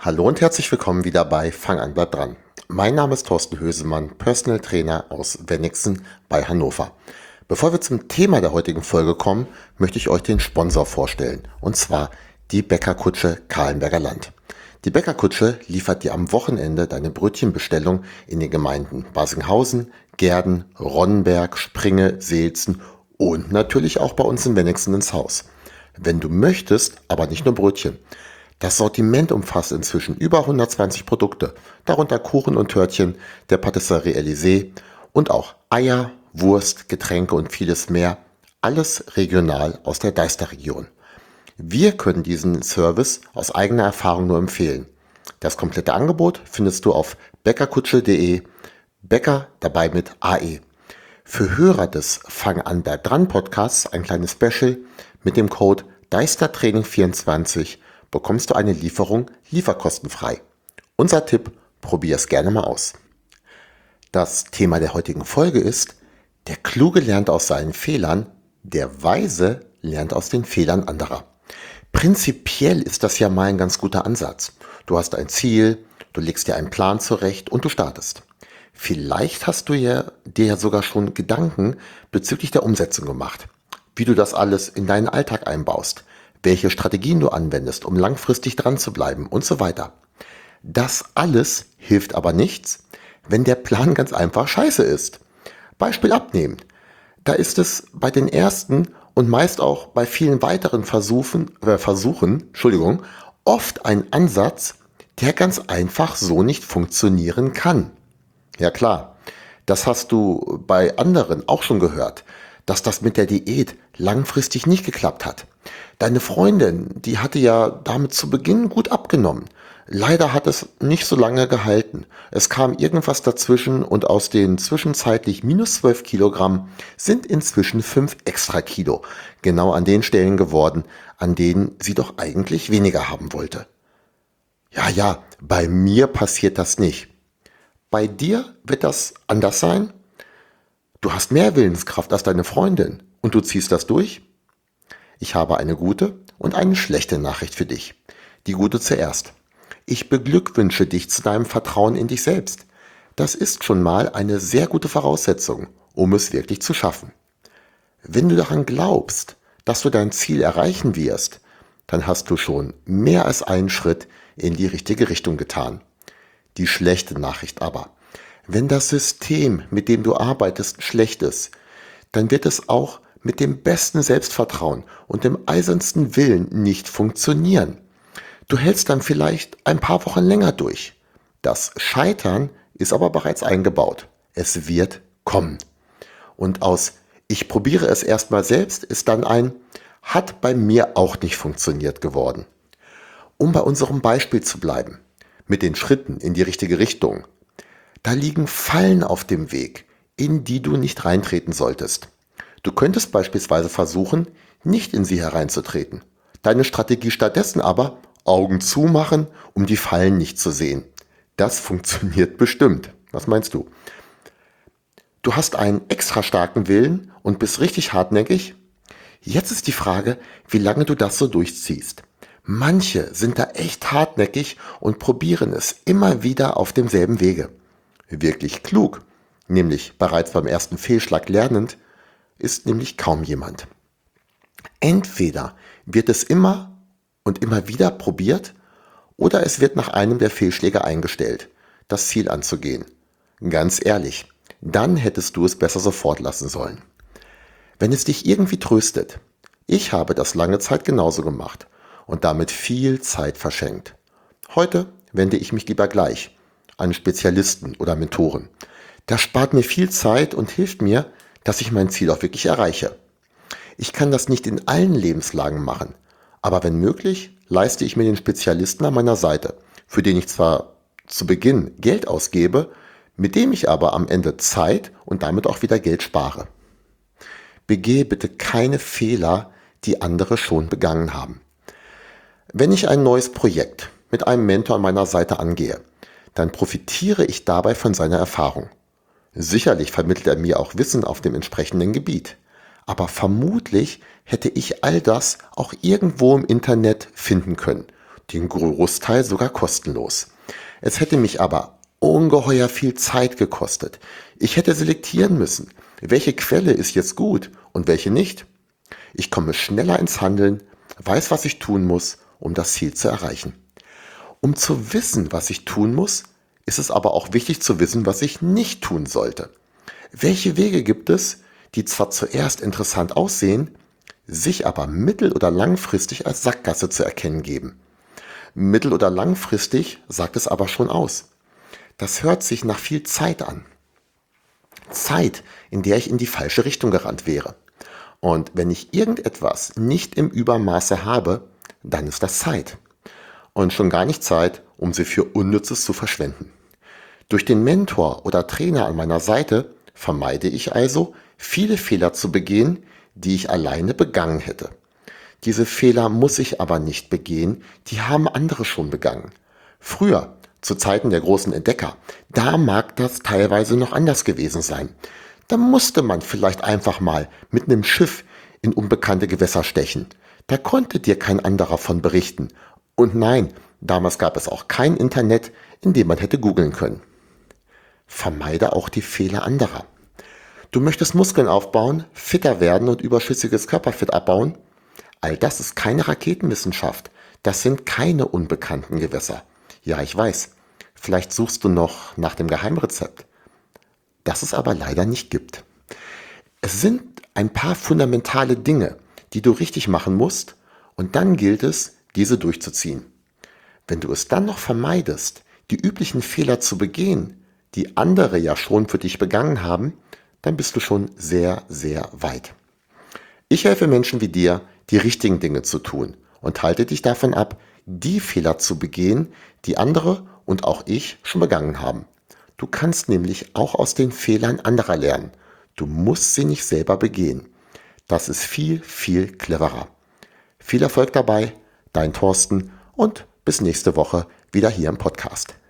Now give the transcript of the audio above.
Hallo und herzlich willkommen wieder bei Fang an, bleib dran. Mein Name ist Thorsten Hösemann, Personal Trainer aus Wenigsen bei Hannover. Bevor wir zum Thema der heutigen Folge kommen, möchte ich euch den Sponsor vorstellen, und zwar die Bäckerkutsche Kahlenberger Land. Die Bäckerkutsche liefert dir am Wochenende deine Brötchenbestellung in den Gemeinden Barsinghausen, Gehrden, Ronnenberg, Springe, Seelzen und natürlich auch bei uns in Wenigsen ins Haus. Wenn du möchtest, aber nicht nur Brötchen. Das Sortiment umfasst inzwischen über 120 Produkte, darunter Kuchen und Törtchen der Patisserie Elysée und auch Eier, Wurst, Getränke und vieles mehr, alles regional aus der Deister-Region. Wir können diesen Service aus eigener Erfahrung nur empfehlen. Das komplette Angebot findest du auf bäckerkutsche.de, Bäcker dabei mit AE. Für Hörer des Fang an, bleib dran Podcasts ein kleines Special mit dem Code DEISTERTRAINING24 bekommst du eine Lieferung lieferkostenfrei. Unser Tipp, probier es gerne mal aus. Das Thema der heutigen Folge ist: Der Kluge lernt aus seinen Fehlern, der Weise lernt aus den Fehlern anderer. Prinzipiell ist das ja mal ein ganz guter Ansatz. Du hast ein Ziel, du legst dir einen Plan zurecht und du startest. Vielleicht hast du dir ja sogar schon Gedanken bezüglich der Umsetzung gemacht, wie du das alles in deinen Alltag einbaust, welche Strategien du anwendest, um langfristig dran zu bleiben und so weiter. Das alles hilft aber nichts, wenn der Plan ganz einfach scheiße ist. Beispiel Abnehmen. Da ist es bei den ersten und meist auch bei vielen weiteren Versuchen, oft ein Ansatz, der ganz einfach so nicht funktionieren kann. Ja klar, das hast du bei anderen auch schon gehört, dass das mit der Diät langfristig nicht geklappt hat. Deine Freundin, die hatte ja damit zu Beginn gut abgenommen. Leider hat es nicht so lange gehalten. Es kam irgendwas dazwischen und aus den zwischenzeitlich minus 12 Kilogramm sind inzwischen 5 extra Kilo genau an den Stellen geworden, an denen sie doch eigentlich weniger haben wollte. Ja, bei mir passiert das nicht. Bei dir wird das anders sein? Du hast mehr Willenskraft als deine Freundin und du ziehst das durch? Ich habe eine gute und eine schlechte Nachricht für dich. Die gute zuerst. Ich beglückwünsche dich zu deinem Vertrauen in dich selbst. Das ist schon mal eine sehr gute Voraussetzung, um es wirklich zu schaffen. Wenn du daran glaubst, dass du dein Ziel erreichen wirst, dann hast du schon mehr als einen Schritt in die richtige Richtung getan. Die schlechte Nachricht aber: Wenn das System, mit dem du arbeitest, schlecht ist, dann wird es auch mit dem besten Selbstvertrauen und dem eisernsten Willen nicht funktionieren. Du hältst dann vielleicht ein paar Wochen länger durch. Das Scheitern ist aber bereits eingebaut. Es wird kommen. Und aus "Ich probiere es erstmal selbst" ist dann ein "Hat bei mir auch nicht funktioniert" geworden. Um bei unserem Beispiel zu bleiben, mit den Schritten in die richtige Richtung, da liegen Fallen auf dem Weg, in die du nicht reintreten solltest. Du könntest beispielsweise versuchen, nicht in sie hereinzutreten. Deine Strategie stattdessen aber: Augen zumachen, um die Fallen nicht zu sehen. Das funktioniert bestimmt. Was meinst du? Du hast einen extra starken Willen und bist richtig hartnäckig? Jetzt ist die Frage, wie lange du das so durchziehst. Manche sind da echt hartnäckig und probieren es immer wieder auf demselben Wege. Wirklich klug, nämlich bereits beim ersten Fehlschlag lernend, ist nämlich kaum jemand. Entweder wird es immer und immer wieder probiert oder es wird nach einem der Fehlschläge eingestellt, das Ziel anzugehen. Ganz ehrlich, dann hättest du es besser sofort lassen sollen. Wenn es dich irgendwie tröstet: Ich habe das lange Zeit genauso gemacht und damit viel Zeit verschenkt. Heute wende ich mich lieber gleich an Spezialisten oder Mentoren. Das spart mir viel Zeit und hilft mir, dass ich mein Ziel auch wirklich erreiche. Ich kann das nicht in allen Lebenslagen machen, aber wenn möglich, leiste ich mir den Spezialisten an meiner Seite, für den ich zwar zu Beginn Geld ausgebe, mit dem ich aber am Ende Zeit und damit auch wieder Geld spare. Begehe bitte keine Fehler, die andere schon begangen haben. Wenn ich ein neues Projekt mit einem Mentor an meiner Seite angehe, dann profitiere ich dabei von seiner Erfahrung. Sicherlich vermittelt er mir auch Wissen auf dem entsprechenden Gebiet. Aber vermutlich hätte ich all das auch irgendwo im Internet finden können. den Großteil sogar kostenlos. Es hätte mich aber ungeheuer viel Zeit gekostet. Ich hätte selektieren müssen, welche Quelle ist jetzt gut und welche nicht. Ich komme schneller ins Handeln, weiß, was ich tun muss, um das Ziel zu erreichen. Um zu wissen, was ich tun muss, ist es aber auch wichtig zu wissen, was ich nicht tun sollte. Welche Wege gibt es, die zwar zuerst interessant aussehen, sich aber mittel- oder langfristig als Sackgasse zu erkennen geben? Mittel- oder langfristig sagt es aber schon aus. Das hört sich nach viel Zeit an. Zeit, in der ich in die falsche Richtung gerannt wäre. Und wenn ich irgendetwas nicht im Übermaße habe, dann ist das Zeit. Und schon gar nicht Zeit, um sie für Unnützes zu verschwenden. Durch den Mentor oder Trainer an meiner Seite vermeide ich also, viele Fehler zu begehen, die ich alleine begangen hätte. Diese Fehler muss ich aber nicht begehen, die haben andere schon begangen. Früher, zu Zeiten der großen Entdecker, da mag das teilweise noch anders gewesen sein. Da musste man vielleicht einfach mal mit einem Schiff in unbekannte Gewässer stechen. Da konnte dir kein anderer von berichten. Und nein, damals gab es auch kein Internet, in dem man hätte googeln können. Vermeide auch die Fehler anderer. Du möchtest Muskeln aufbauen, fitter werden und überschüssiges Körperfett abbauen? All das ist keine Raketenwissenschaft. Das sind keine unbekannten Gewässer. Ja, ich weiß. Vielleicht suchst du noch nach dem Geheimrezept, das es aber leider nicht gibt. Es sind ein paar fundamentale Dinge, die du richtig machen musst, und dann gilt es, diese durchzuziehen. Wenn du es dann noch vermeidest, die üblichen Fehler zu begehen, die andere ja schon für dich begangen haben, dann bist du schon sehr, sehr weit. Ich helfe Menschen wie dir, die richtigen Dinge zu tun und halte dich davon ab, die Fehler zu begehen, die andere und auch ich schon begangen haben. Du kannst nämlich auch aus den Fehlern anderer lernen. Du musst sie nicht selber begehen. Das ist viel, viel cleverer. Viel Erfolg dabei, dein Thorsten, und bis nächste Woche wieder hier im Podcast.